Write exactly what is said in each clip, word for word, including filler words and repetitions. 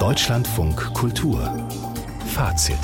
Deutschlandfunk Kultur Fazit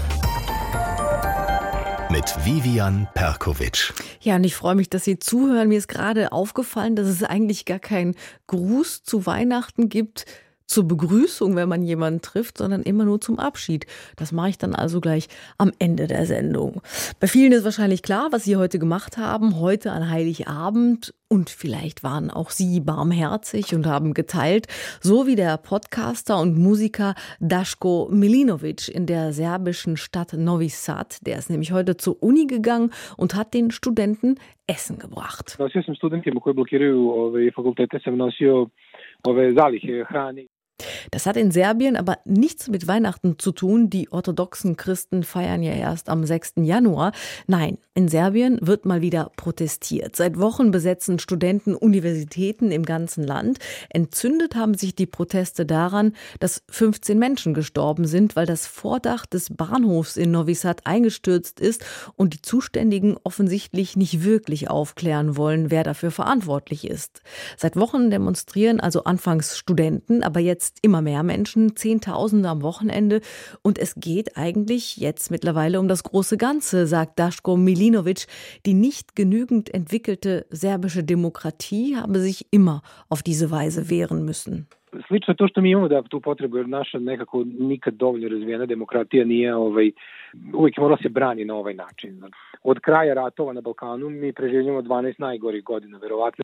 mit Vivian Perkovic. Ja, und ich freue mich, dass Sie zuhören. Mir ist gerade aufgefallen, dass es eigentlich gar keinen Gruß zu Weihnachten gibt, zur Begrüßung, wenn man jemanden trifft, sondern immer nur zum Abschied. Das mache ich dann also gleich am Ende der Sendung. Bei vielen ist wahrscheinlich klar, was Sie heute gemacht haben, heute an Heiligabend. Und vielleicht waren auch Sie barmherzig und haben geteilt, so wie der Podcaster und Musiker Daško Milinović in der serbischen Stadt Novi Sad. Der ist nämlich heute zur Uni gegangen und hat den Studenten Essen gebracht. Nosio sam studentima koji blokiraju ove fakultete, sam nosio ove zalihe hrane. Das hat in Serbien aber nichts mit Weihnachten zu tun. Die orthodoxen Christen feiern ja erst am sechsten Januar. Nein, in Serbien wird mal wieder protestiert. Seit Wochen besetzen Studenten Universitäten im ganzen Land. Entzündet haben sich die Proteste daran, dass fünfzehn Menschen gestorben sind, weil das Vordach des Bahnhofs in Novi Sad eingestürzt ist und die Zuständigen offensichtlich nicht wirklich aufklären wollen, wer dafür verantwortlich ist. Seit Wochen demonstrieren also anfangs Studenten, aber jetzt immer mehr Menschen, Zehntausende am Wochenende. Und es geht eigentlich jetzt mittlerweile um das große Ganze, sagt Daško Milinović. Die nicht genügend entwickelte serbische Demokratie habe sich immer auf diese Weise wehren müssen. Slično to što mi imamo da tu potrebu, jer naša nekako nikad dovoljno razvijena demokratija nije ovaj, uvijek morala se brani na ovaj način. Od kraja ratova na Balkanu mi preživljamo dvanaest najgorih godina, verovatno.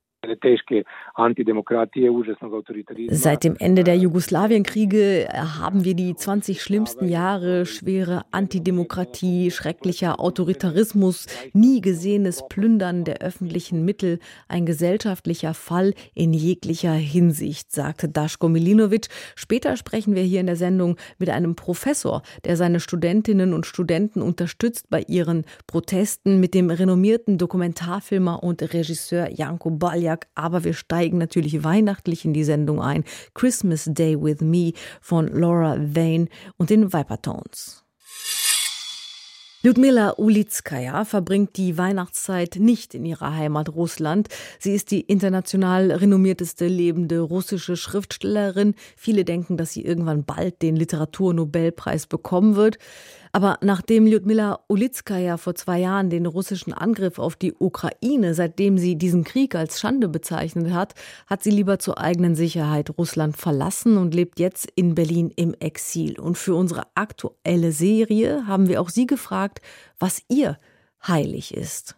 Seit dem Ende der Jugoslawienkriege haben wir die zwanzig schlimmsten Jahre, schwere Antidemokratie, schrecklicher Autoritarismus, nie gesehenes Plündern der öffentlichen Mittel, ein gesellschaftlicher Fall in jeglicher Hinsicht, sagte Daško Milinović. Später sprechen wir hier in der Sendung mit einem Professor, der seine Studentinnen und Studenten unterstützt bei ihren Protesten, mit dem renommierten Dokumentarfilmer und Regisseur Janko Baljak. Aber wir steigen natürlich weihnachtlich in die Sendung ein. Christmas Day with Me von Laura Vane und den Vipertones. Ljudmila Ulitskaja verbringt die Weihnachtszeit nicht in ihrer Heimat Russland. Sie ist die international renommierteste lebende russische Schriftstellerin. Viele denken, dass sie irgendwann bald den Literaturnobelpreis bekommen wird. Aber nachdem Ljudmila Ulitskaja vor zwei Jahren den russischen Angriff auf die Ukraine, seitdem sie diesen Krieg als Schande bezeichnet hat, hat sie lieber zur eigenen Sicherheit Russland verlassen und lebt jetzt in Berlin im Exil. Und für unsere aktuelle Serie haben wir auch sie gefragt, was ihr heilig ist.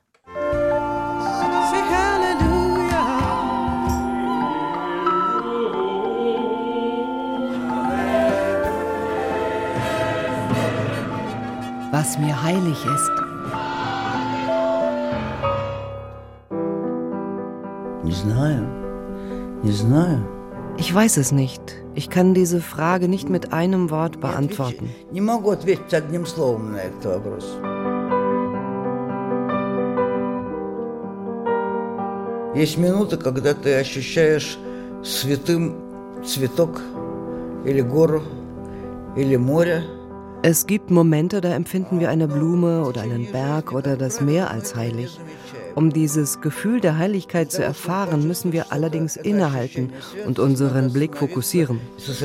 Was mir heilig ist. Не знаю. Не знаю. Ich weiß es nicht. Ich kann diese Frage nicht mit einem Wort beantworten. Не могу ответить одним словом на этот вопрос. Есть минуты, когда ты ощущаешь святым цветок или гору или море. Es gibt Momente, da empfinden wir eine Blume oder einen Berg oder das Meer als heilig. Um dieses Gefühl der Heiligkeit zu erfahren, müssen wir allerdings innehalten und unseren Blick fokussieren.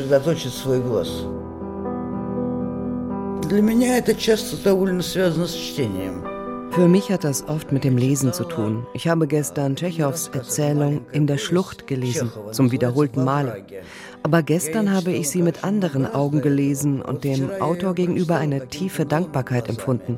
Für mich hat das oft mit dem Lesen zu tun. Ich habe gestern Tschechows Erzählung In der Schlucht gelesen, zum wiederholten Male. Aber gestern habe ich sie mit anderen Augen gelesen und dem Autor gegenüber eine tiefe Dankbarkeit empfunden.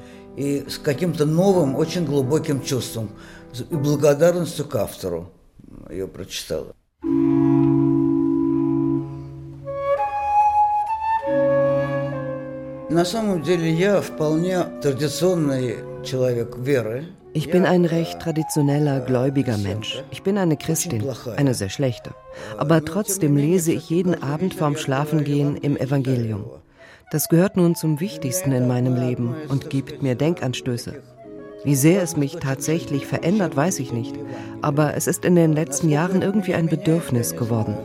На самом деле я вполне традиционный человек веры. Ich bin ein recht traditioneller, gläubiger Mensch. Ich bin eine Christin, eine sehr schlechte. Aber trotzdem lese ich jeden Abend vorm Schlafengehen im Evangelium. Das gehört nun zum Wichtigsten in meinem Leben und gibt mir Denkanstöße. Wie sehr es mich tatsächlich verändert, weiß ich nicht. Aber es ist in den letzten Jahren irgendwie ein Bedürfnis geworden.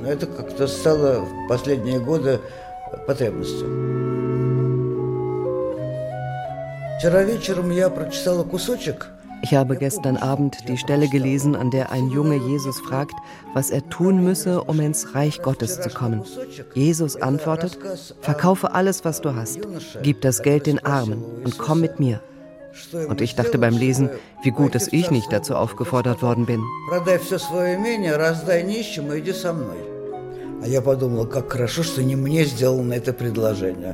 Вчера вечером я прочитала кусочек Ich habe gestern Abend die Stelle gelesen, an der ein Junge Jesus fragt, was er tun müsse, um ins Reich Gottes zu kommen. Jesus antwortet: Verkaufe alles, was du hast, gib das Geld den Armen und komm mit mir. Und ich dachte beim Lesen, wie gut, dass ich nicht dazu aufgefordert worden bin. Я подумала, как хорошо, что не мне сделано это предложение.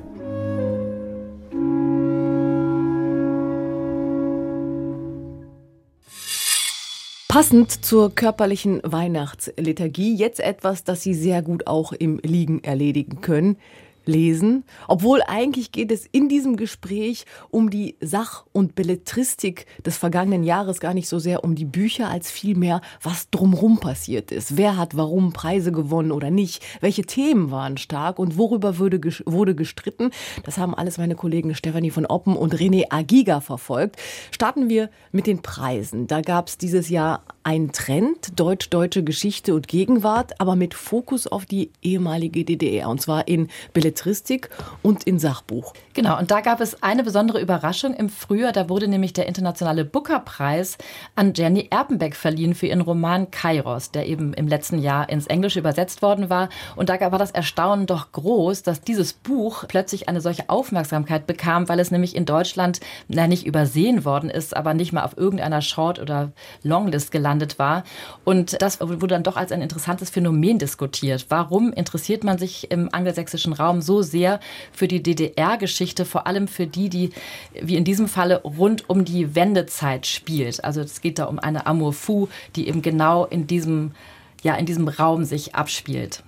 Passend zur körperlichen Weihnachtsliturgie jetzt etwas, das Sie sehr gut auch im Liegen erledigen können. Lesen, obwohl eigentlich geht es in diesem Gespräch um die Sach- und Belletristik des vergangenen Jahres, gar nicht so sehr um die Bücher, als vielmehr, was drumherum passiert ist. Wer hat warum Preise gewonnen oder nicht? Welche Themen waren stark und worüber wurde, wurde gestritten? Das haben alles meine Kollegen Stefanie von Oppen und René Agiga verfolgt. Starten wir mit den Preisen. Da gab es dieses Jahr einen Trend, Deutsch-Deutsche Geschichte und Gegenwart, aber mit Fokus auf die ehemalige D D R, und zwar in Belletristik und in Sachbuch. Genau, und da gab es eine besondere Überraschung im Frühjahr. Da wurde nämlich der internationale Booker-Preis an Jenny Erpenbeck verliehen für ihren Roman Kairos, der eben im letzten Jahr ins Englische übersetzt worden war. Und da war das Erstaunen doch groß, dass dieses Buch plötzlich eine solche Aufmerksamkeit bekam, weil es nämlich in Deutschland na, nicht übersehen worden ist, aber nicht mal auf irgendeiner Short- oder Longlist gelandet war. Und das wurde dann doch als ein interessantes Phänomen diskutiert. Warum interessiert man sich im angelsächsischen Raum so sehr für die D D R-Geschichte, vor allem für die, die, wie in diesem Falle, rund um die Wendezeit spielt? Also es geht da um eine Amour fou, die eben genau in diesem, ja, in diesem Raum sich abspielt.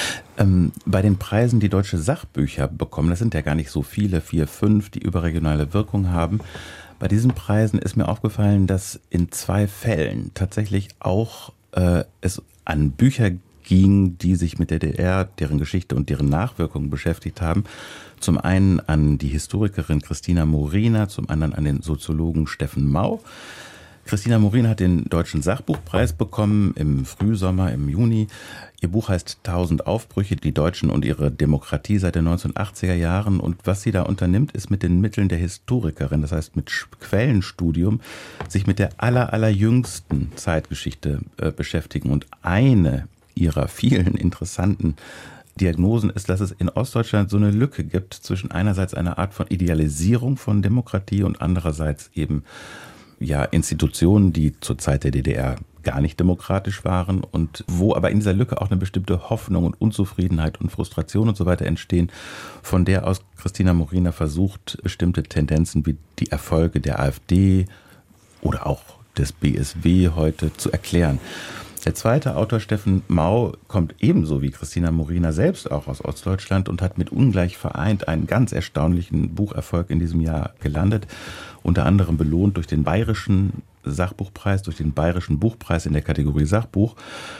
Ähm, bei den Preisen, die deutsche Sachbücher bekommen, das sind ja gar nicht so viele, vier, fünf, die überregionale Wirkung haben. Bei diesen Preisen ist mir aufgefallen, dass in zwei Fällen tatsächlich auch äh, es an Bücher ging, die sich mit der D D R, deren Geschichte und deren Nachwirkungen beschäftigt haben. Zum einen an die Historikerin Christina Morina, zum anderen an den Soziologen Steffen Mau. Christina Morina hat den Deutschen Sachbuchpreis bekommen im Frühsommer, im Juni. Ihr Buch heißt Tausend Aufbrüche, die Deutschen und ihre Demokratie seit den neunzehnhundertachtziger Jahren. Und was sie da unternimmt, ist mit den Mitteln der Historikerin, das heißt mit Quellenstudium, sich mit der aller, allerjüngsten Zeitgeschichte äh, beschäftigen. Und eine ihrer vielen interessanten Diagnosen ist, dass es in Ostdeutschland so eine Lücke gibt zwischen einerseits einer Art von Idealisierung von Demokratie und andererseits eben ja, Institutionen, die zur Zeit der D D R gar nicht demokratisch waren und wo aber in dieser Lücke auch eine bestimmte Hoffnung und Unzufriedenheit und Frustration und so weiter entstehen, von der aus Christina Morina versucht, bestimmte Tendenzen wie die Erfolge der AfD oder auch des B S W heute zu erklären. Der zweite Autor, Steffen Mau, kommt ebenso wie Christina Morina selbst auch aus Ostdeutschland und hat mit Ungleich vereint einen ganz erstaunlichen Bucherfolg in diesem Jahr gelandet. Unter anderem belohnt durch den Bayerischen Sachbuchpreis, durch den Bayerischen Buchpreis in der Kategorie Sachbuch.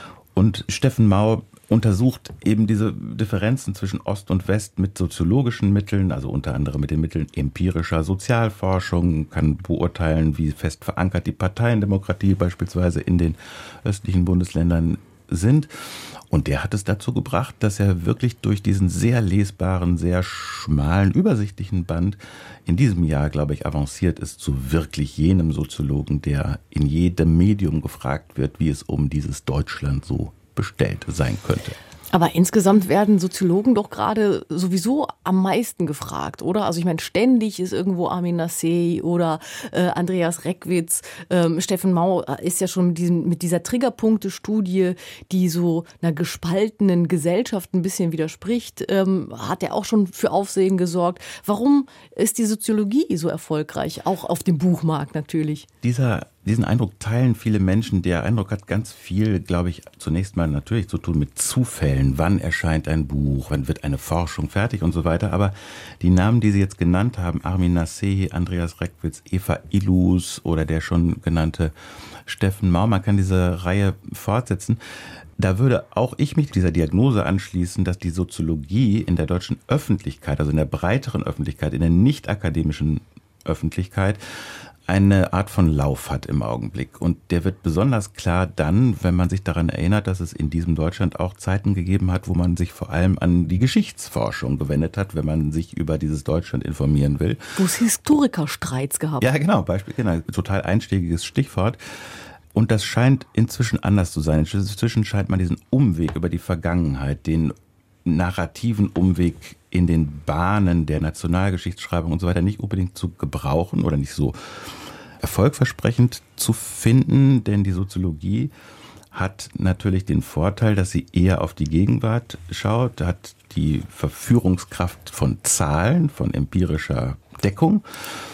Und Steffen Mau untersucht eben diese Differenzen zwischen Ost und West mit soziologischen Mitteln, also unter anderem mit den Mitteln empirischer Sozialforschung, kann beurteilen, wie fest verankert die Parteiendemokratie beispielsweise in den östlichen Bundesländern sind. Und der hat es dazu gebracht, dass er wirklich durch diesen sehr lesbaren, sehr schmalen, übersichtlichen Band in diesem Jahr, glaube ich, avanciert ist zu wirklich jenem Soziologen, der in jedem Medium gefragt wird, wie es um dieses Deutschland so bestellt sein könnte. Aber insgesamt werden Soziologen doch gerade sowieso am meisten gefragt, oder? Also ich meine, ständig ist irgendwo Armin Nassé oder äh, Andreas Reckwitz. Ähm, Steffen Mau ist ja schon mit, diesem, mit dieser Triggerpunkte-Studie, die so einer gespaltenen Gesellschaft ein bisschen widerspricht, ähm, hat er auch schon für Aufsehen gesorgt. Warum ist die Soziologie so erfolgreich? Auch auf dem Buchmarkt natürlich. Dieser Diesen Eindruck teilen viele Menschen. Der Eindruck hat ganz viel, glaube ich, zunächst mal natürlich zu tun mit Zufällen. Wann erscheint ein Buch? Wann wird eine Forschung fertig und so weiter? Aber die Namen, die Sie jetzt genannt haben, Armin Nassé, Andreas Reckwitz, Eva Illus oder der schon genannte Steffen Mau, man kann diese Reihe fortsetzen. Da würde auch ich mich dieser Diagnose anschließen, dass die Soziologie in der deutschen Öffentlichkeit, also in der breiteren Öffentlichkeit, in der nicht akademischen Öffentlichkeit, eine Art von Lauf hat im Augenblick. Und der wird besonders klar dann, wenn man sich daran erinnert, dass es in diesem Deutschland auch Zeiten gegeben hat, wo man sich vor allem an die Geschichtsforschung gewendet hat, wenn man sich über dieses Deutschland informieren will. Wo es Historikerstreits gab. Ja, genau, Beispiel, genau, total einschlägiges Stichwort. Und das scheint inzwischen anders zu sein. Inzwischen scheint man diesen Umweg über die Vergangenheit, den narrativen Umweg in den Bahnen der Nationalgeschichtsschreibung und so weiter nicht unbedingt zu gebrauchen oder nicht so erfolgversprechend zu finden, denn die Soziologie hat natürlich den Vorteil, dass sie eher auf die Gegenwart schaut, hat die Verführungskraft von Zahlen, von empirischer Deckung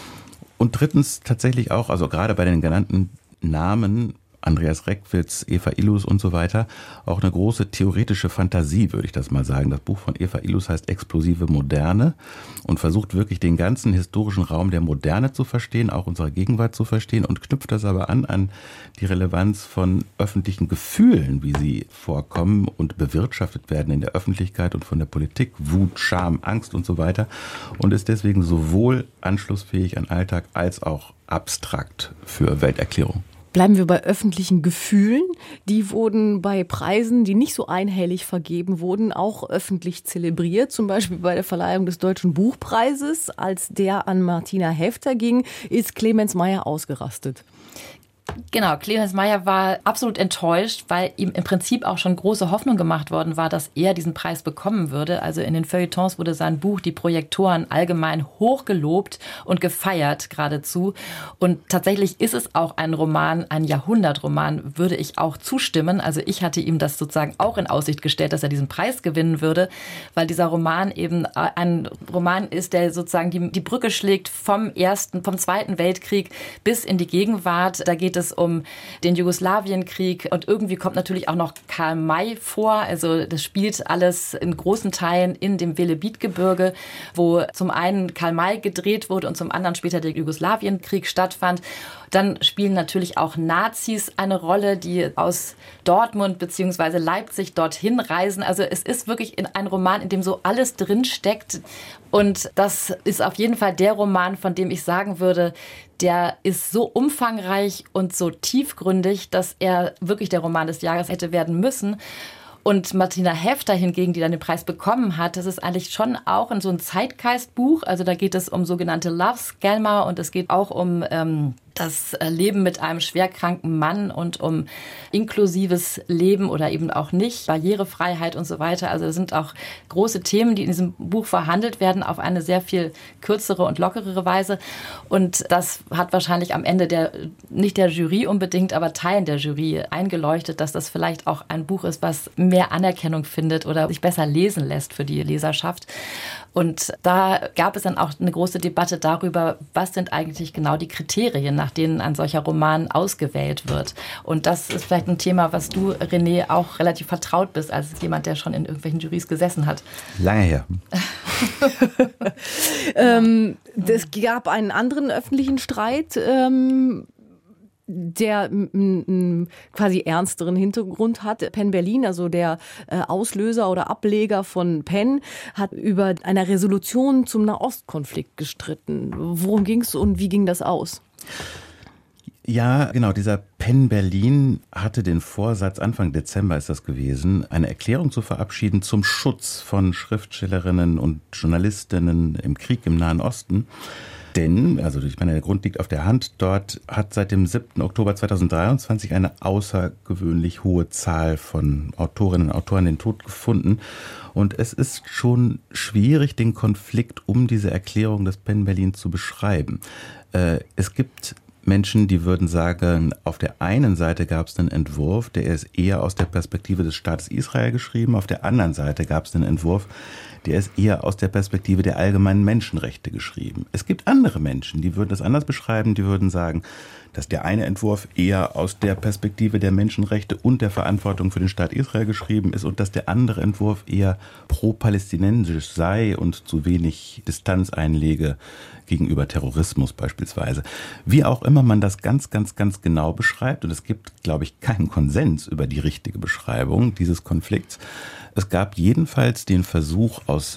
und drittens tatsächlich auch, also gerade bei den genannten Namen, Andreas Reckwitz, Eva Illus und so weiter, auch eine große theoretische Fantasie, würde ich das mal sagen. Das Buch von Eva Illus heißt Explosive Moderne und versucht wirklich den ganzen historischen Raum der Moderne zu verstehen, auch unserer Gegenwart zu verstehen und knüpft das aber an an die Relevanz von öffentlichen Gefühlen, wie sie vorkommen und bewirtschaftet werden in der Öffentlichkeit und von der Politik, Wut, Scham, Angst und so weiter und ist deswegen sowohl anschlussfähig an Alltag als auch abstrakt für Welterklärung. Bleiben wir bei öffentlichen Gefühlen. Die wurden bei Preisen, die nicht so einhellig vergeben wurden, auch öffentlich zelebriert. Zum Beispiel bei der Verleihung des Deutschen Buchpreises. Als der an Martina Häfter ging, ist Clemens Meyer ausgerastet. Genau, Clemens Meyer war absolut enttäuscht, weil ihm im Prinzip auch schon große Hoffnung gemacht worden war, dass er diesen Preis bekommen würde. Also in den Feuilletons wurde sein Buch Die Projektoren allgemein hochgelobt und gefeiert geradezu. Und tatsächlich ist es auch ein Roman, ein Jahrhundertroman, würde ich auch zustimmen. Also ich hatte ihm das sozusagen auch in Aussicht gestellt, dass er diesen Preis gewinnen würde, weil dieser Roman eben ein Roman ist, der sozusagen die, die Brücke schlägt vom ersten, vom Zweiten Weltkrieg bis in die Gegenwart. Da geht es es um den Jugoslawienkrieg und irgendwie kommt natürlich auch noch Karl May vor. Also das spielt alles in großen Teilen in dem Velebit-Gebirge, wo zum einen Karl May gedreht wurde und zum anderen später der Jugoslawienkrieg stattfand. Dann spielen natürlich auch Nazis eine Rolle, die aus Dortmund bzw. Leipzig dorthin reisen. Also es ist wirklich in ein Roman, in dem so alles drin steckt. Und das ist auf jeden Fall der Roman, von dem ich sagen würde, der ist so umfangreich und so tiefgründig, dass er wirklich der Roman des Jahres hätte werden müssen. Und Martina Häfter hingegen, die dann den Preis bekommen hat, das ist eigentlich schon auch in so ein Zeitgeistbuch. Also da geht es um sogenannte Love Scammer und es geht auch um ähm, das Leben mit einem schwerkranken Mann und um inklusives Leben oder eben auch nicht, Barrierefreiheit und so weiter. Also das sind auch große Themen, die in diesem Buch verhandelt werden, auf eine sehr viel kürzere und lockerere Weise. Und das hat wahrscheinlich am Ende der, nicht der Jury unbedingt, aber Teilen der Jury eingeleuchtet, dass das vielleicht auch ein Buch ist, was mehr Anerkennung findet oder sich besser lesen lässt für die Leserschaft. Und da gab es dann auch eine große Debatte darüber, was sind eigentlich genau die Kriterien, nach denen ein solcher Roman ausgewählt wird. Und das ist vielleicht ein Thema, was du, René, auch relativ vertraut bist, als jemand, der schon in irgendwelchen Jurys gesessen hat. Lange her. ähm, es gab einen anderen öffentlichen Streit, ähm, der m, quasi ernsteren Hintergrund hat. Penn Berlin, also der äh, Auslöser oder Ableger von Penn, hat über eine Resolution zum Nahostkonflikt gestritten. Worum ging es und wie ging das aus? Ja, genau, dieser Penn Berlin hatte den Vorsatz, Anfang Dezember ist das gewesen, eine Erklärung zu verabschieden zum Schutz von Schriftstellerinnen und Journalistinnen im Krieg im Nahen Osten. Denn, also ich meine, der Grund liegt auf der Hand, dort hat seit dem siebten Oktober zweitausenddreiundzwanzig eine außergewöhnlich hohe Zahl von Autorinnen und Autoren den Tod gefunden. Und es ist schon schwierig, den Konflikt um diese Erklärung des Penn Berlin zu beschreiben. Äh, es gibt Menschen, die würden sagen, auf der einen Seite gab es einen Entwurf, der ist eher aus der Perspektive des Staates Israel geschrieben, auf der anderen Seite gab es einen Entwurf, der ist eher aus der Perspektive der allgemeinen Menschenrechte geschrieben. Es gibt andere Menschen, die würden das anders beschreiben, die würden sagen, dass der eine Entwurf eher aus der Perspektive der Menschenrechte und der Verantwortung für den Staat Israel geschrieben ist und dass der andere Entwurf eher pro-palästinensisch sei und zu wenig Distanz einlege gegenüber Terrorismus beispielsweise. Wie auch immer man das ganz, ganz, ganz genau beschreibt, und es gibt, glaube ich, keinen Konsens über die richtige Beschreibung dieses Konflikts. Es gab jedenfalls den Versuch aus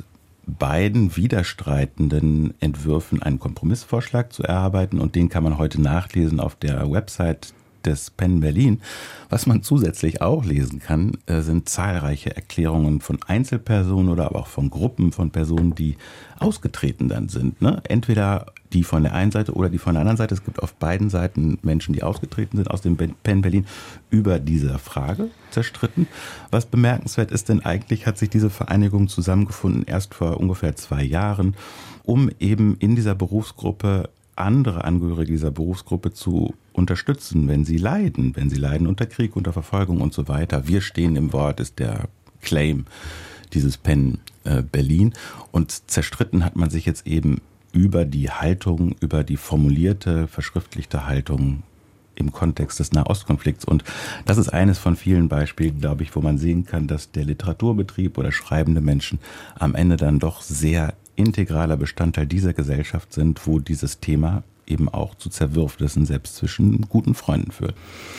beiden widerstreitenden Entwürfen einen Kompromissvorschlag zu erarbeiten und den kann man heute nachlesen auf der Website des Penn Berlin. Was man zusätzlich auch lesen kann, sind zahlreiche Erklärungen von Einzelpersonen oder aber auch von Gruppen von Personen, die ausgetreten dann sind. Ne? Entweder die von der einen Seite oder die von der anderen Seite. Es gibt auf beiden Seiten Menschen, die ausgetreten sind aus dem Penn Berlin, über diese Frage zerstritten. Was bemerkenswert ist, denn eigentlich hat sich diese Vereinigung zusammengefunden erst vor ungefähr zwei Jahren, um eben in dieser Berufsgruppe andere Angehörige dieser Berufsgruppe zu unterstützen, wenn sie leiden, wenn sie leiden unter Krieg, unter Verfolgung und so weiter. Wir stehen im Wort, ist der Claim dieses Penn äh, Berlin. Und zerstritten hat man sich jetzt eben über die Haltung, über die formulierte, verschriftlichte Haltung im Kontext des Nahostkonflikts. Und das ist eines von vielen Beispielen, glaube ich, wo man sehen kann, dass der Literaturbetrieb oder schreibende Menschen am Ende dann doch sehr integraler Bestandteil dieser Gesellschaft sind, wo dieses Thema eben auch zu Zerwürfnissen selbst zwischen guten Freunden führt.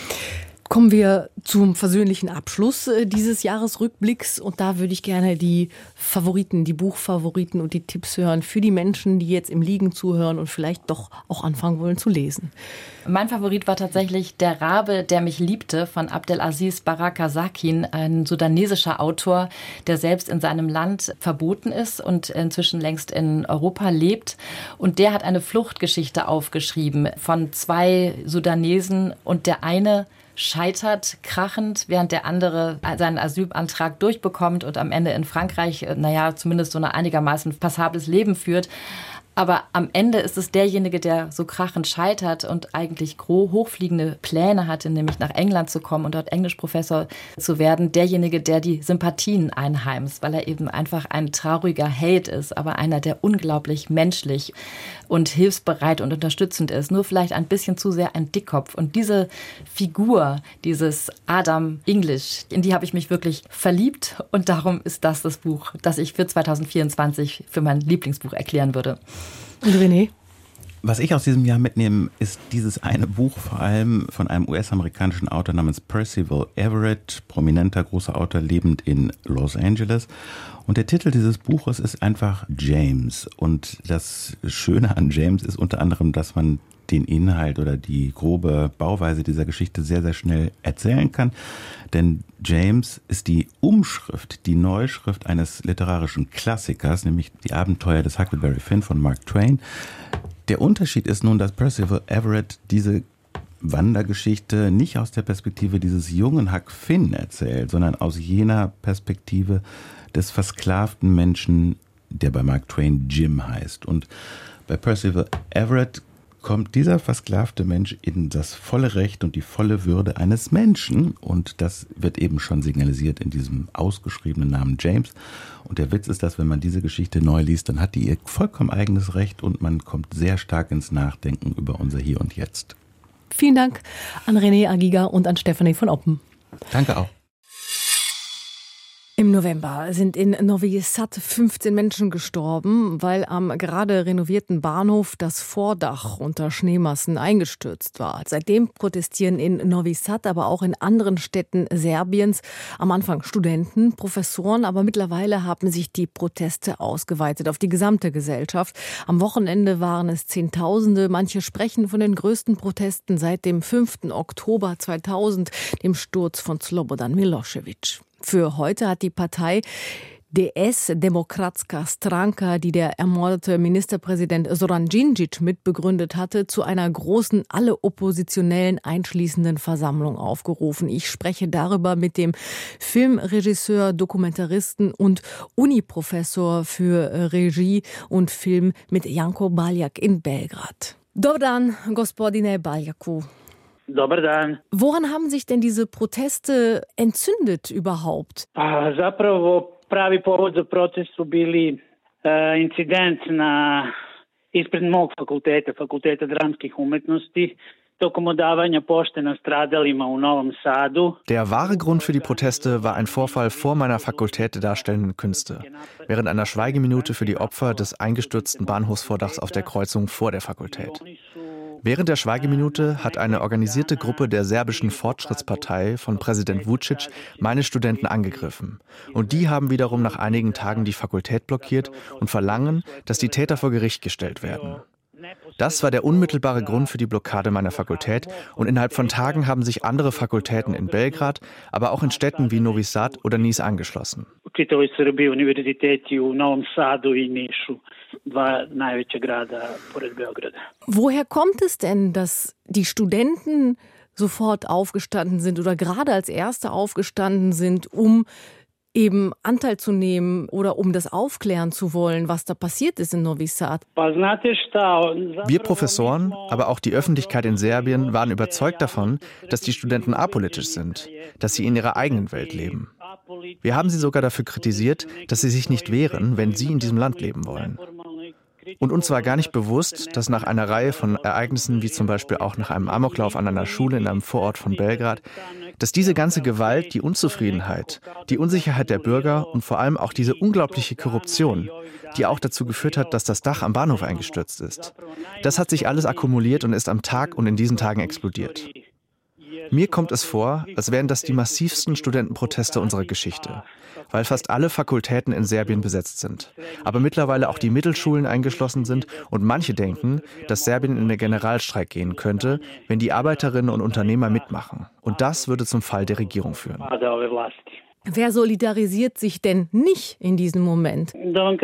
Kommen wir zum versöhnlichen Abschluss dieses Jahresrückblicks und da würde ich gerne die Favoriten, die Buchfavoriten und die Tipps hören für die Menschen, die jetzt im Liegen zuhören und vielleicht doch auch anfangen wollen zu lesen. Mein Favorit war tatsächlich Der Rabe, der mich liebte von Abdelaziz Baraka Sakin, ein sudanesischer Autor, der selbst in seinem Land verboten ist und inzwischen längst in Europa lebt. Und der hat eine Fluchtgeschichte aufgeschrieben von zwei Sudanesen und der eine scheitert krachend, während der andere seinen Asylantrag durchbekommt und am Ende in Frankreich, naja, zumindest so ein einigermaßen passables Leben führt. Aber am Ende ist es derjenige, der so krachend scheitert und eigentlich gro- hochfliegende Pläne hatte, nämlich nach England zu kommen und dort Englischprofessor zu werden, derjenige, der die Sympathien einheimst, weil er eben einfach ein trauriger Held ist, aber einer, der unglaublich menschlich und hilfsbereit und unterstützend ist. Nur vielleicht ein bisschen zu sehr ein Dickkopf. Und diese Figur, dieses Adam English, in die habe ich mich wirklich verliebt. Und darum ist das das Buch, das ich für zwanzig vierundzwanzig für mein Lieblingsbuch erklären würde. Und René? Was ich aus diesem Jahr mitnehme, ist dieses eine Buch vor allem von einem U S-amerikanischen Autor namens Percival Everett, prominenter großer Autor, lebend in Los Angeles. Und der Titel dieses Buches ist einfach James. Und das Schöne an James ist unter anderem, dass man den Inhalt oder die grobe Bauweise dieser Geschichte sehr, sehr schnell erzählen kann. Denn James ist die Umschrift, die Neuschrift eines literarischen Klassikers, nämlich die Abenteuer des Huckleberry Finn von Mark Twain. Der Unterschied ist nun, dass Percival Everett diese Wandergeschichte nicht aus der Perspektive dieses jungen Huck Finn erzählt, sondern aus jener Perspektive des versklavten Menschen, der bei Mark Twain Jim heißt. Und bei Percival Everett kommt dieser versklavte Mensch in das volle Recht und die volle Würde eines Menschen. Und das wird eben schon signalisiert in diesem ausgeschriebenen Namen James. Und der Witz ist, dass wenn man diese Geschichte neu liest, dann hat die ihr vollkommen eigenes Recht und man kommt sehr stark ins Nachdenken über unser Hier und Jetzt. Vielen Dank an René Agiga und an Stefanie von Oppen. Danke auch. Im November sind in Novi Sad fünfzehn Menschen gestorben, weil am gerade renovierten Bahnhof das Vordach unter Schneemassen eingestürzt war. Seitdem protestieren in Novi Sad, aber auch in anderen Städten Serbiens am Anfang Studenten, Professoren, aber mittlerweile haben sich die Proteste ausgeweitet auf die gesamte Gesellschaft. Am Wochenende waren es Zehntausende. Manche sprechen von den größten Protesten seit dem fünften Oktober zweitausend, dem Sturz von Slobodan Milošević. Für heute hat die Partei D S, Demokratska Stranka, die der ermordete Ministerpräsident Zoran Đinđić mitbegründet hatte, zu einer großen, alle Oppositionellen einschließenden Versammlung aufgerufen. Ich spreche darüber mit dem Filmregisseur, Dokumentaristen und Uniprofessor für Regie und Film mit Janko Baljak in Belgrad. Dobar dan, gospodine Baljaku. Dobar dan. Woran haben sich denn diese Proteste entzündet überhaupt? Pa zapravo pravi povod za protest su bili uh, incident na ispred mog fakulteta, Fakulteta dramskih umetnosti. Der wahre Grund für die Proteste war ein Vorfall vor meiner Fakultät der Darstellenden Künste, während einer Schweigeminute für die Opfer des eingestürzten Bahnhofsvordachs auf der Kreuzung vor der Fakultät. Während der Schweigeminute hat eine organisierte Gruppe der serbischen Fortschrittspartei von Präsident Vučić meine Studenten angegriffen. Und die haben wiederum nach einigen Tagen die Fakultät blockiert und verlangen, dass die Täter vor Gericht gestellt werden. Das war der unmittelbare Grund für die Blockade meiner Fakultät und innerhalb von Tagen haben sich andere Fakultäten in Belgrad, aber auch in Städten wie Novi Sad oder Niš angeschlossen. Woher kommt es denn, dass die Studenten sofort aufgestanden sind oder gerade als Erste aufgestanden sind, um eben Anteil zu nehmen oder um das aufklären zu wollen, was da passiert ist in Novi Sad? Wir Professoren, aber auch die Öffentlichkeit in Serbien waren überzeugt davon, dass die Studenten apolitisch sind, dass sie in ihrer eigenen Welt leben. Wir haben sie sogar dafür kritisiert, dass sie sich nicht wehren, wenn sie in diesem Land leben wollen. Und uns war gar nicht bewusst, dass nach einer Reihe von Ereignissen, wie zum Beispiel auch nach einem Amoklauf an einer Schule in einem Vorort von Belgrad, dass diese ganze Gewalt, die Unzufriedenheit, die Unsicherheit der Bürger und vor allem auch diese unglaubliche Korruption, die auch dazu geführt hat, dass das Dach am Bahnhof eingestürzt ist, das hat sich alles akkumuliert und ist am Tag und in diesen Tagen explodiert. Mir kommt es vor, als wären das die massivsten Studentenproteste unserer Geschichte, weil fast alle Fakultäten in Serbien besetzt sind, aber mittlerweile auch die Mittelschulen eingeschlossen sind und manche denken, dass Serbien in den Generalstreik gehen könnte, wenn die Arbeiterinnen und Unternehmer mitmachen. Und das würde zum Fall der Regierung führen. Wer solidarisiert sich denn nicht in diesem Moment?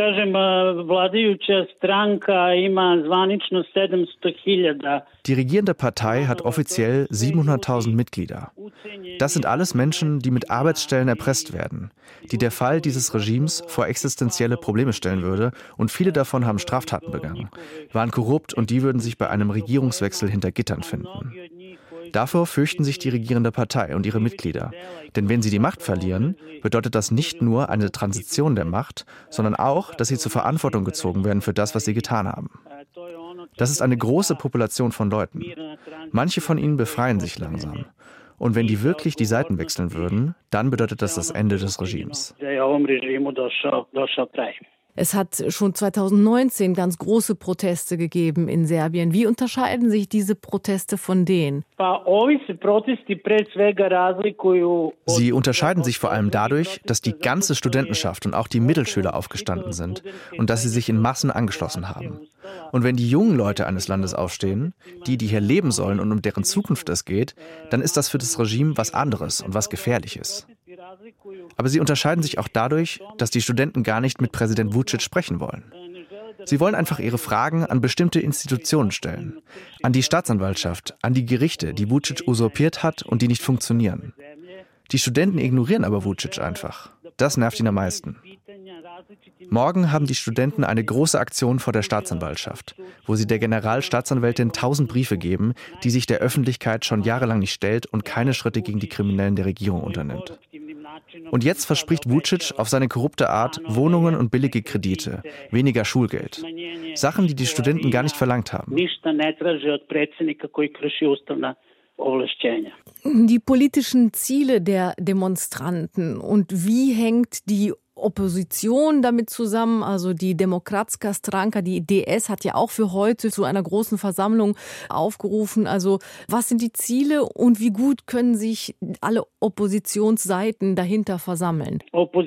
Die regierende Partei hat offiziell siebenhunderttausend Mitglieder. Das sind alles Menschen, die mit Arbeitsstellen erpresst werden, die der Fall dieses Regimes vor existenzielle Probleme stellen würde, und viele davon haben Straftaten begangen, waren korrupt und die würden sich bei einem Regierungswechsel hinter Gittern finden. Davor fürchten sich die regierende Partei und ihre Mitglieder. Denn wenn sie die Macht verlieren, bedeutet das nicht nur eine Transition der Macht, sondern auch, dass sie zur Verantwortung gezogen werden für das, was sie getan haben. Das ist eine große Population von Leuten. Manche von ihnen befreien sich langsam. Und wenn die wirklich die Seiten wechseln würden, dann bedeutet das das Ende des Regimes. Es hat schon zweitausendneunzehn ganz große Proteste gegeben in Serbien. Wie unterscheiden sich diese Proteste von denen? Sie unterscheiden sich vor allem dadurch, dass die ganze Studentenschaft und auch die Mittelschüler aufgestanden sind und dass sie sich in Massen angeschlossen haben. Und wenn die jungen Leute eines Landes aufstehen, die, die hier leben sollen und um deren Zukunft es geht, dann ist das für das Regime was anderes und was Gefährliches. Aber sie unterscheiden sich auch dadurch, dass die Studenten gar nicht mit Präsident Vučić sprechen wollen. Sie wollen einfach ihre Fragen an bestimmte Institutionen stellen. An die Staatsanwaltschaft, an die Gerichte, die Vučić usurpiert hat und die nicht funktionieren. Die Studenten ignorieren aber Vučić einfach. Das nervt ihn am meisten. Morgen haben die Studenten eine große Aktion vor der Staatsanwaltschaft, wo sie der Generalstaatsanwältin tausend Briefe geben, die sich der Öffentlichkeit schon jahrelang nicht stellt und keine Schritte gegen die Kriminellen der Regierung unternimmt. Und jetzt verspricht Vučić auf seine korrupte Art Wohnungen und billige Kredite, weniger Schulgeld. Sachen, die die Studenten gar nicht verlangt haben. Die politischen Ziele der Demonstranten und wie hängt die Opposition damit zusammen, also die Demokratska Stranka, die D S hat ja auch für heute zu einer großen Versammlung aufgerufen. Also was sind die Ziele und wie gut können sich alle Oppositionsseiten dahinter versammeln?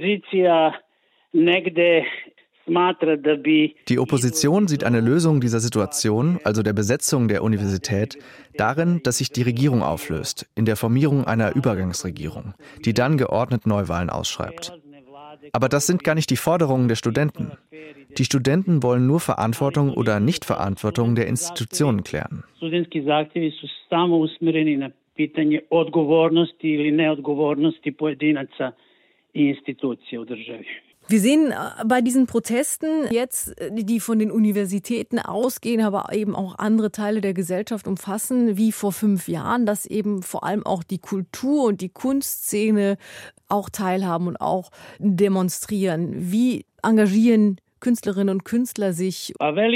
Die Opposition sieht eine Lösung dieser Situation, also der Besetzung der Universität, darin, dass sich die Regierung auflöst, in der Formierung einer Übergangsregierung, die dann geordnet Neuwahlen ausschreibt. Aber das sind gar nicht die Forderungen der Studenten. Die Studenten wollen nur Verantwortung oder Nichtverantwortung der Institutionen klären. Wir sehen bei diesen Protesten jetzt, die von den Universitäten ausgehen, aber eben auch andere Teile der Gesellschaft umfassen, wie vor fünf Jahren, dass eben vor allem auch die Kultur- und die Kunstszene auch teilhaben und auch demonstrieren. Wie engagieren Künstlerinnen und Künstler sich? Eine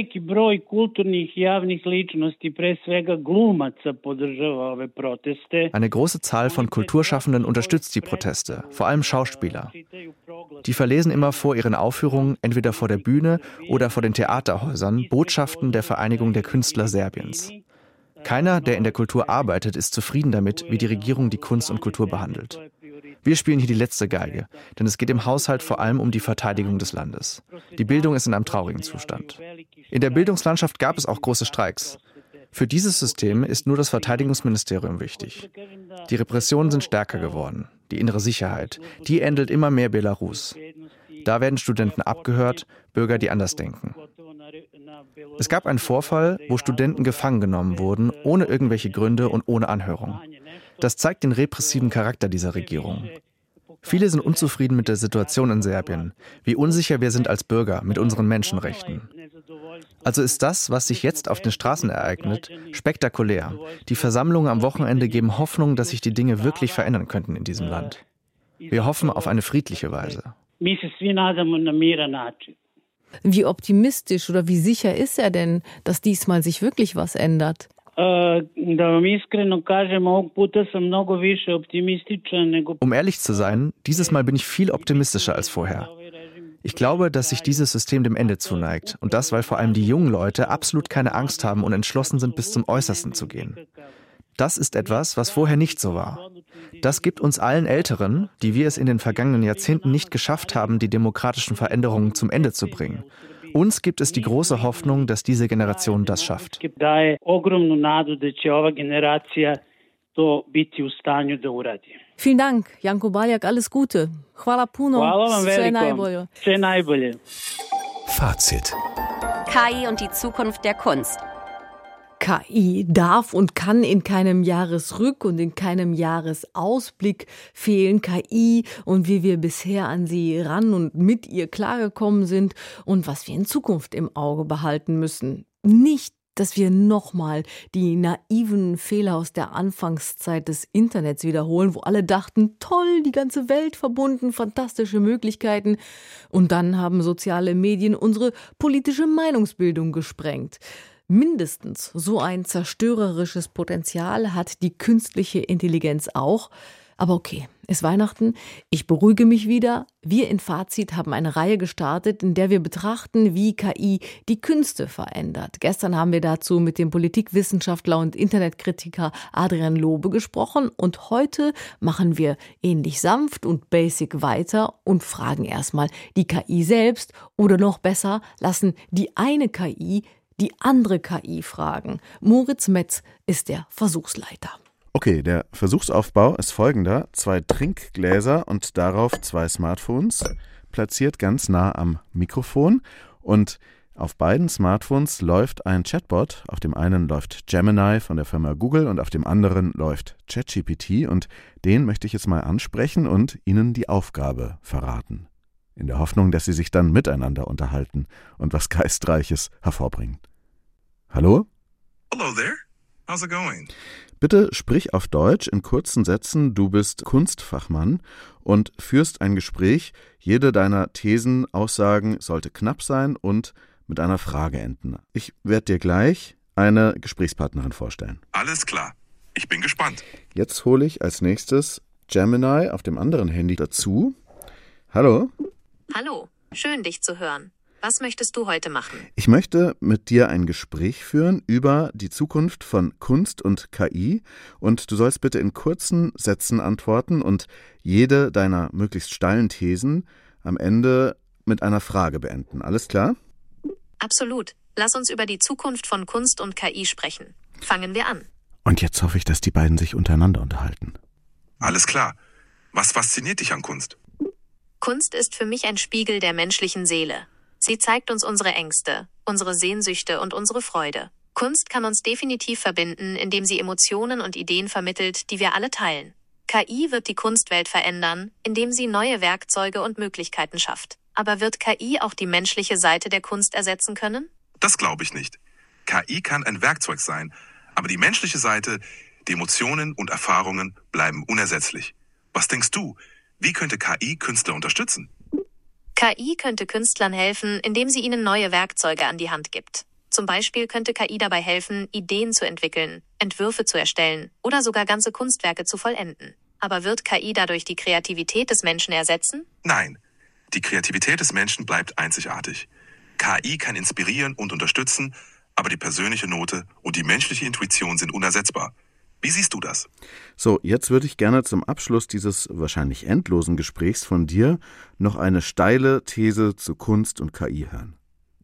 große Zahl von Kulturschaffenden unterstützt die Proteste, vor allem Schauspieler. Die verlesen immer vor ihren Aufführungen, entweder vor der Bühne oder vor den Theaterhäusern, Botschaften der Vereinigung der Künstler Serbiens. Keiner, der in der Kultur arbeitet, ist zufrieden damit, wie die Regierung die Kunst und Kultur behandelt. Wir spielen hier die letzte Geige, denn es geht im Haushalt vor allem um die Verteidigung des Landes. Die Bildung ist in einem traurigen Zustand. In der Bildungslandschaft gab es auch große Streiks. Für dieses System ist nur das Verteidigungsministerium wichtig. Die Repressionen sind stärker geworden. Die innere Sicherheit, die ähnelt immer mehr Belarus. Da werden Studenten abgehört, Bürger, die anders denken. Es gab einen Vorfall, wo Studenten gefangen genommen wurden, ohne irgendwelche Gründe und ohne Anhörung. Das zeigt den repressiven Charakter dieser Regierung. Viele sind unzufrieden mit der Situation in Serbien, wie unsicher wir sind als Bürger mit unseren Menschenrechten. Also ist das, was sich jetzt auf den Straßen ereignet, spektakulär. Die Versammlungen am Wochenende geben Hoffnung, dass sich die Dinge wirklich verändern könnten in diesem Land. Wir hoffen auf eine friedliche Weise. Wie optimistisch oder wie sicher ist er denn, dass diesmal sich wirklich was ändert? Um ehrlich zu sein, dieses Mal bin ich viel optimistischer als vorher. Ich glaube, dass sich dieses System dem Ende zuneigt. Und das, weil vor allem die jungen Leute absolut keine Angst haben und entschlossen sind, bis zum Äußersten zu gehen. Das ist etwas, was vorher nicht so war. Das gibt uns allen Älteren, die wir es in den vergangenen Jahrzehnten nicht geschafft haben, die demokratischen Veränderungen zum Ende zu bringen. Uns gibt es die große Hoffnung, dass diese Generation das schafft. Vielen Dank, Janko Baljak, alles Gute. Hvala puno, sve najbolje. Fazit. K I und die Zukunft der Kunst. K I darf und kann in keinem Jahresrück- und in keinem Jahresausblick fehlen. K I und wie wir bisher an sie ran und mit ihr klargekommen sind und was wir in Zukunft im Auge behalten müssen. Nicht, dass wir nochmal die naiven Fehler aus der Anfangszeit des Internets wiederholen, wo alle dachten, toll, die ganze Welt verbunden, fantastische Möglichkeiten. Und dann haben soziale Medien unsere politische Meinungsbildung gesprengt. Mindestens so ein zerstörerisches Potenzial hat die künstliche Intelligenz auch. Aber okay, ist Weihnachten, ich beruhige mich wieder. Wir in Fazit haben eine Reihe gestartet, in der wir betrachten, wie K I die Künste verändert. Gestern haben wir dazu mit dem Politikwissenschaftler und Internetkritiker Adrian Lobe gesprochen und heute machen wir ähnlich sanft und basic weiter und fragen erstmal die K I selbst oder noch besser, lassen die eine K I die andere K I fragen. Moritz Metz ist der Versuchsleiter. Okay, der Versuchsaufbau ist folgender. Zwei Trinkgläser und darauf zwei Smartphones, platziert ganz nah am Mikrofon. Und auf beiden Smartphones läuft ein Chatbot. Auf dem einen läuft Gemini von der Firma Google und auf dem anderen läuft ChatGPT. Und den möchte ich jetzt mal ansprechen und Ihnen die Aufgabe verraten. In der Hoffnung, dass sie sich dann miteinander unterhalten und was Geistreiches hervorbringen. Hallo? Hello there. How's it going? Bitte sprich auf Deutsch in kurzen Sätzen. Du bist Kunstfachmann und führst ein Gespräch. Jede deiner Thesen, Aussagen sollte knapp sein und mit einer Frage enden. Ich werde dir gleich eine Gesprächspartnerin vorstellen. Alles klar. Ich bin gespannt. Jetzt hole ich als nächstes Gemini auf dem anderen Handy dazu. Hallo? Hallo, schön dich zu hören. Was möchtest du heute machen? Ich möchte mit dir ein Gespräch führen über die Zukunft von Kunst und K I und du sollst bitte in kurzen Sätzen antworten und jede deiner möglichst steilen Thesen am Ende mit einer Frage beenden. Alles klar? Absolut. Lass uns über die Zukunft von Kunst und K I sprechen. Fangen wir an. Und jetzt hoffe ich, dass die beiden sich untereinander unterhalten. Alles klar. Was fasziniert dich an Kunst? Kunst ist für mich ein Spiegel der menschlichen Seele. Sie zeigt uns unsere Ängste, unsere Sehnsüchte und unsere Freude. Kunst kann uns definitiv verbinden, indem sie Emotionen und Ideen vermittelt, die wir alle teilen. K I wird die Kunstwelt verändern, indem sie neue Werkzeuge und Möglichkeiten schafft. Aber wird K I auch die menschliche Seite der Kunst ersetzen können? Das glaube ich nicht. K I kann ein Werkzeug sein, aber die menschliche Seite, die Emotionen und Erfahrungen bleiben unersetzlich. Was denkst du? Wie könnte K I Künstler unterstützen? K I könnte Künstlern helfen, indem sie ihnen neue Werkzeuge an die Hand gibt. Zum Beispiel könnte K I dabei helfen, Ideen zu entwickeln, Entwürfe zu erstellen oder sogar ganze Kunstwerke zu vollenden. Aber wird K I dadurch die Kreativität des Menschen ersetzen? Nein, die Kreativität des Menschen bleibt einzigartig. K I kann inspirieren und unterstützen, aber die persönliche Note und die menschliche Intuition sind unersetzbar. Wie siehst du das? So, jetzt würde ich gerne zum Abschluss dieses wahrscheinlich endlosen Gesprächs von dir noch eine steile These zu Kunst und K I hören.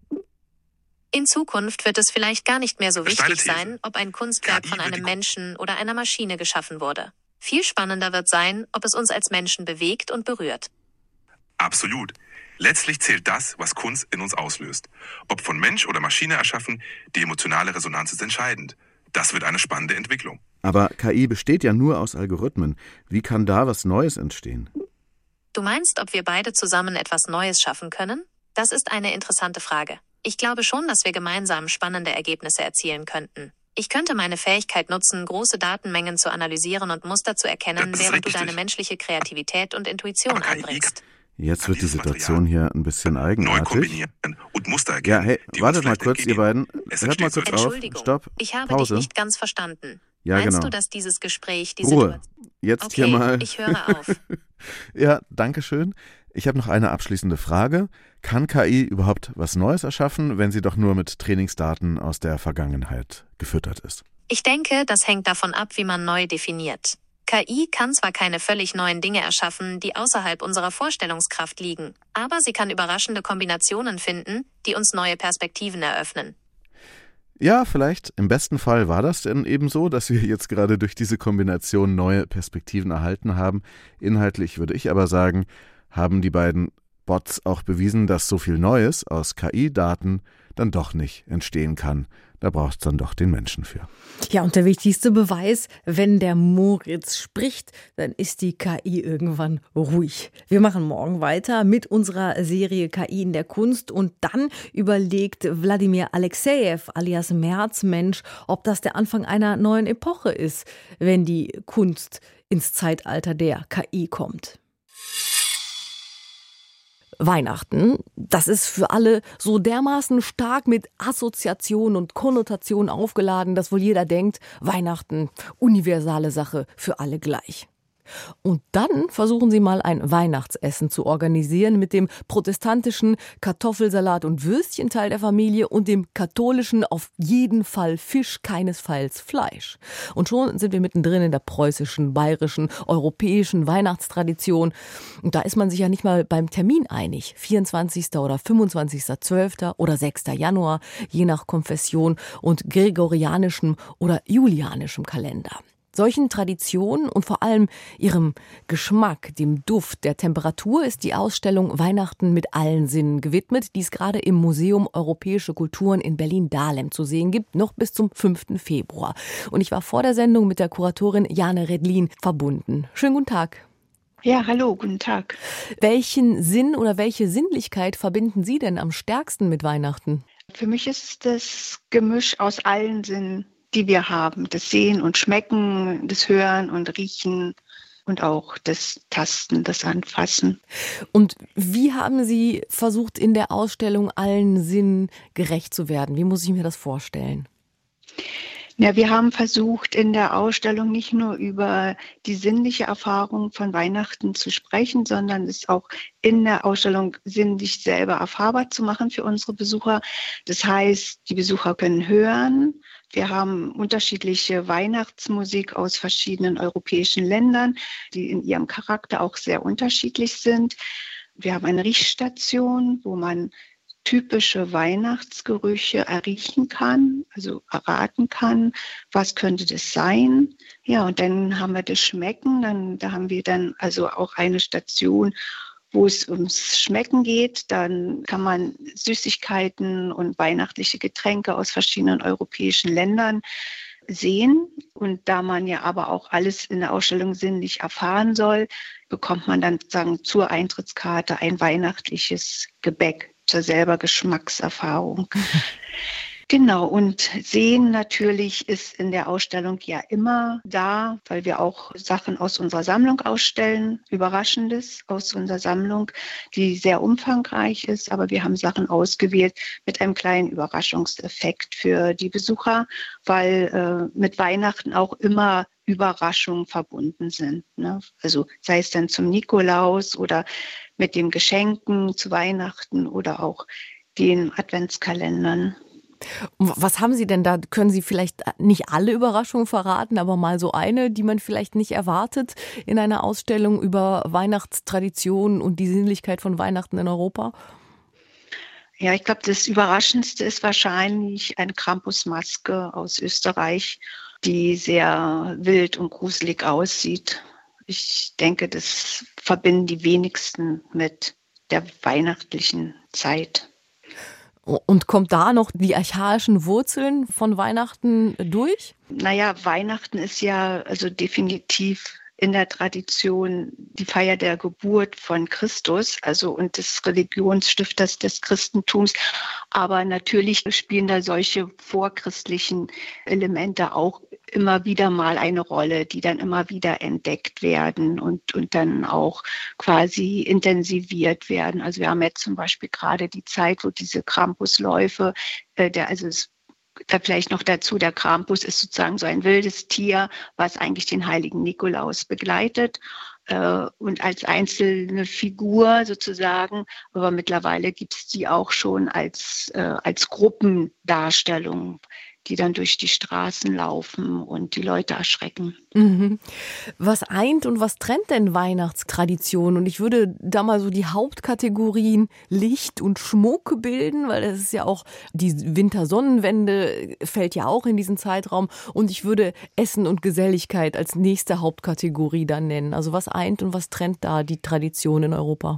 In Zukunft wird es vielleicht gar nicht mehr so wichtig sein, ob ein Kunstwerk von einem Menschen oder einer Maschine geschaffen wurde. Viel spannender wird sein, ob es uns als Menschen bewegt und berührt. Absolut. Letztlich zählt das, was Kunst in uns auslöst. Ob von Mensch oder Maschine erschaffen, die emotionale Resonanz ist entscheidend. Das wird eine spannende Entwicklung. Aber K I besteht ja nur aus Algorithmen. Wie kann da was Neues entstehen? Du meinst, ob wir beide zusammen etwas Neues schaffen können? Das ist eine interessante Frage. Ich glaube schon, dass wir gemeinsam spannende Ergebnisse erzielen könnten. Ich könnte meine Fähigkeit nutzen, große Datenmengen zu analysieren und Muster zu erkennen, während du deine menschliche Kreativität und Intuition einbringst. Jetzt wird die Situation hier ein bisschen eigenartig. Neu kombinieren und Muster erkennen. Ja, hey, wartet mal kurz, ihr beiden. Hört mal kurz auf. Stopp. Ich habe Pause. dich nicht ganz verstanden. Ja, Meinst genau. du, dass dieses Gespräch die Ruhe. Situation... Jetzt okay, hier mal. Ich höre auf. Ja, danke schön. Ich habe noch eine abschließende Frage. Kann K I überhaupt was Neues erschaffen, wenn sie doch nur mit Trainingsdaten aus der Vergangenheit gefüttert ist? Ich denke, das hängt davon ab, wie man neu definiert. K I kann zwar keine völlig neuen Dinge erschaffen, die außerhalb unserer Vorstellungskraft liegen, aber sie kann überraschende Kombinationen finden, die uns neue Perspektiven eröffnen. Ja, vielleicht. Im besten Fall war das denn eben so, dass wir jetzt gerade durch diese Kombination neue Perspektiven erhalten haben. Inhaltlich würde ich aber sagen, haben die beiden Bots auch bewiesen, dass so viel Neues aus K I-Daten dann doch nicht entstehen kann. Da braucht es dann doch den Menschen für. Ja, und der wichtigste Beweis, wenn der Moritz spricht, dann ist die K I irgendwann ruhig. Wir machen morgen weiter mit unserer Serie K I in der Kunst und dann überlegt Wladimir Alexejew alias Märzmensch, ob das der Anfang einer neuen Epoche ist, wenn die Kunst ins Zeitalter der K I kommt. Weihnachten, das ist für alle so dermaßen stark mit Assoziationen und Konnotationen aufgeladen, dass wohl jeder denkt, Weihnachten, universale Sache für alle gleich. Und dann versuchen sie mal ein Weihnachtsessen zu organisieren mit dem protestantischen Kartoffelsalat- und Würstchenteil der Familie und dem katholischen auf jeden Fall Fisch, keinesfalls Fleisch. Und schon sind wir mittendrin in der preußischen, bayerischen, europäischen Weihnachtstradition. Und da ist man sich ja nicht mal beim Termin einig. vierundzwanzigster oder fünfundzwanzigster zwölfter oder sechster Januar, je nach Konfession und gregorianischem oder julianischem Kalender. Solchen Traditionen und vor allem ihrem Geschmack, dem Duft, der Temperatur ist die Ausstellung Weihnachten mit allen Sinnen gewidmet, die es gerade im Museum Europäische Kulturen in Berlin-Dahlem zu sehen gibt, noch bis zum fünften Februar. Und ich war vor der Sendung mit der Kuratorin Jane Redlin verbunden. Schönen guten Tag. Ja, hallo, guten Tag. Welchen Sinn oder welche Sinnlichkeit verbinden Sie denn am stärksten mit Weihnachten? Für mich ist es das Gemisch aus allen Sinnen, die wir haben. Das Sehen und Schmecken, das Hören und Riechen und auch das Tasten, das Anfassen. Und wie haben Sie versucht, in der Ausstellung allen Sinnen gerecht zu werden? Wie muss ich mir das vorstellen? Ja, wir haben versucht, in der Ausstellung nicht nur über die sinnliche Erfahrung von Weihnachten zu sprechen, sondern es auch in der Ausstellung sinnlich selber erfahrbar zu machen für unsere Besucher. Das heißt, die Besucher können hören. Wir haben unterschiedliche Weihnachtsmusik aus verschiedenen europäischen Ländern, die in ihrem Charakter auch sehr unterschiedlich sind. Wir haben eine Riechstation, wo man typische Weihnachtsgerüche erriechen kann, also erraten kann, was könnte das sein. Ja, und dann haben wir das Schmecken, dann, da haben wir dann also auch eine Station, wo es ums Schmecken geht. Dann kann man Süßigkeiten und weihnachtliche Getränke aus verschiedenen europäischen Ländern sehen. Und da man ja aber auch alles in der Ausstellung sinnlich erfahren soll, bekommt man dann sozusagen zur Eintrittskarte ein weihnachtliches Gebäck zur selber Geschmackserfahrung. Genau, und Sehen natürlich ist in der Ausstellung ja immer da, weil wir auch Sachen aus unserer Sammlung ausstellen, Überraschendes aus unserer Sammlung, die sehr umfangreich ist, aber wir haben Sachen ausgewählt mit einem kleinen Überraschungseffekt für die Besucher, weil äh, mit Weihnachten auch immer Überraschungen verbunden sind, ne? Also sei es dann zum Nikolaus oder mit dem Geschenken zu Weihnachten oder auch den Adventskalendern. Was haben Sie denn da? Können Sie vielleicht nicht alle Überraschungen verraten, aber mal so eine, die man vielleicht nicht erwartet in einer Ausstellung über Weihnachtstraditionen und die Sinnlichkeit von Weihnachten in Europa? Ja, ich glaube, das Überraschendste ist wahrscheinlich eine Krampusmaske aus Österreich, die sehr wild und gruselig aussieht. Ich denke, das verbinden die wenigsten mit der weihnachtlichen Zeit. Und kommt da noch die archaischen Wurzeln von Weihnachten durch? Naja, Weihnachten ist ja also definitiv in der Tradition die Feier der Geburt von Christus, also und des Religionsstifters des Christentums. Aber natürlich spielen da solche vorchristlichen Elemente auch immer wieder mal eine Rolle, die dann immer wieder entdeckt werden und, und dann auch quasi intensiviert werden. Also wir haben jetzt zum Beispiel gerade die Zeit, wo diese Krampusläufe, äh, der, also es Da vielleicht noch dazu, der Krampus ist sozusagen so ein wildes Tier, was eigentlich den heiligen Nikolaus begleitet äh, und als einzelne Figur sozusagen. Aber mittlerweile gibt es die auch schon als, äh, als Gruppendarstellung, die dann durch die Straßen laufen und die Leute erschrecken. Mhm. Was eint und was trennt denn Weihnachtstradition? Und ich würde da mal so die Hauptkategorien Licht und Schmuck bilden, weil das ist ja auch, die Wintersonnenwende fällt ja auch in diesen Zeitraum. Und ich würde Essen und Geselligkeit als nächste Hauptkategorie dann nennen. Also was eint und was trennt da die Tradition in Europa?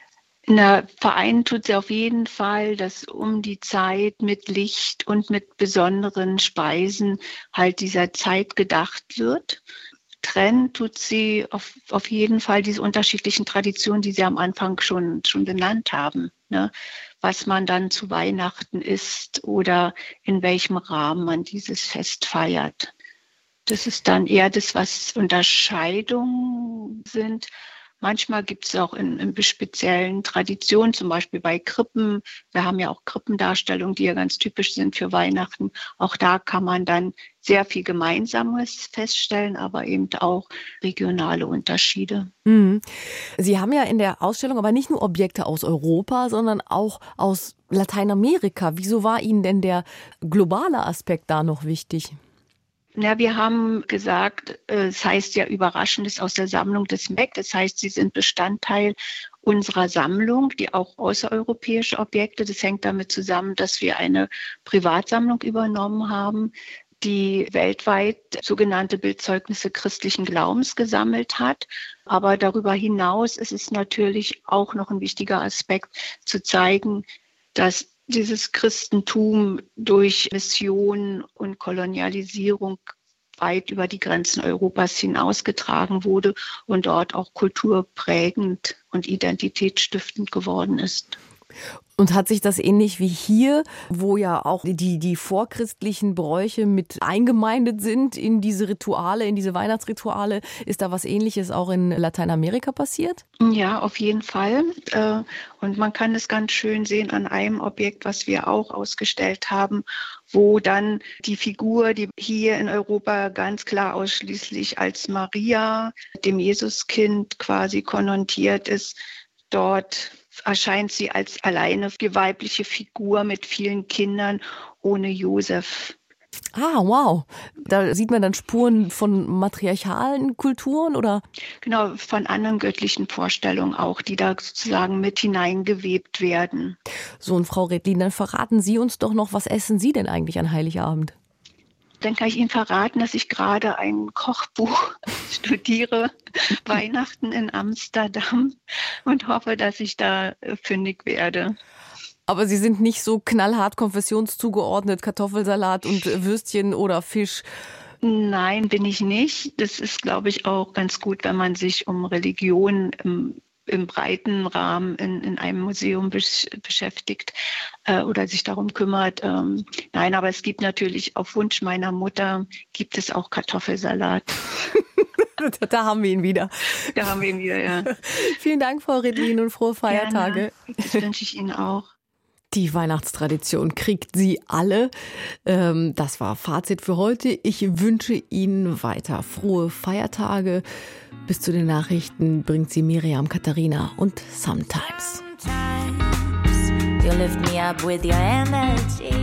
Na, vereinen tut sie auf jeden Fall, dass um die Zeit mit Licht und mit besonderen Speisen halt dieser Zeit gedacht wird. Trennen tut sie auf, auf jeden Fall diese unterschiedlichen Traditionen, die Sie am Anfang schon, schon genannt haben, ne? Was man dann zu Weihnachten isst oder in welchem Rahmen man dieses Fest feiert. Das ist dann eher das, was Unterscheidungen sind. Manchmal gibt es auch in, in speziellen Traditionen, zum Beispiel bei Krippen. Wir haben ja auch Krippendarstellungen, die ja ganz typisch sind für Weihnachten. Auch da kann man dann sehr viel Gemeinsames feststellen, aber eben auch regionale Unterschiede. Mhm. Sie haben ja in der Ausstellung aber nicht nur Objekte aus Europa, sondern auch aus Lateinamerika. Wieso war Ihnen denn der globale Aspekt da noch wichtig? Ja, wir haben gesagt, es heißt ja Überraschendes aus der Sammlung des M E C. Das heißt, sie sind Bestandteil unserer Sammlung, die auch außereuropäische Objekte. Das hängt damit zusammen, dass wir eine Privatsammlung übernommen haben, die weltweit sogenannte Bildzeugnisse christlichen Glaubens gesammelt hat. Aber darüber hinaus ist es natürlich auch noch ein wichtiger Aspekt, zu zeigen, dass dieses Christentum durch Mission und Kolonialisierung weit über die Grenzen Europas hinausgetragen wurde und dort auch kulturprägend und identitätsstiftend geworden ist. Und hat sich das ähnlich wie hier, wo ja auch die, die vorchristlichen Bräuche mit eingemeindet sind in diese Rituale, in diese Weihnachtsrituale, ist da was Ähnliches auch in Lateinamerika passiert? Ja, auf jeden Fall. Und man kann es ganz schön sehen an einem Objekt, was wir auch ausgestellt haben, wo dann die Figur, die hier in Europa ganz klar ausschließlich als Maria, dem Jesuskind quasi konnotiert ist, dort erscheint sie als alleine die weibliche Figur mit vielen Kindern ohne Josef. Ah, wow. Da sieht man dann Spuren von matriarchalen Kulturen, oder? Genau, von anderen göttlichen Vorstellungen auch, die da sozusagen mit hineingewebt werden. So, und Frau Redlin, dann verraten Sie uns doch noch, was essen Sie denn eigentlich an Heiligabend? Dann kann ich Ihnen verraten, dass ich gerade ein Kochbuch studiere, Weihnachten in Amsterdam, und hoffe, dass ich da fündig werde. Aber Sie sind nicht so knallhart konfessionszugeordnet, Kartoffelsalat und Würstchen oder Fisch? Nein, bin ich nicht. Das ist, glaube ich, auch ganz gut, wenn man sich um Religion im im breiten Rahmen in, in einem Museum besch- beschäftigt äh, oder sich darum kümmert. Ähm, nein, aber es gibt natürlich auf Wunsch meiner Mutter, gibt es auch Kartoffelsalat. Da haben wir ihn wieder. Da haben wir ihn wieder, ja. Vielen Dank, Frau Redlin, und frohe Feiertage. Gerne. Das wünsche ich Ihnen auch. Die Weihnachtstradition kriegt sie alle. Ähm, das war Fazit für heute. Ich wünsche Ihnen weiter frohe Feiertage. Bis zu den Nachrichten bringt sie Miriam Katharina und Sometimes. You lift me up with your energy.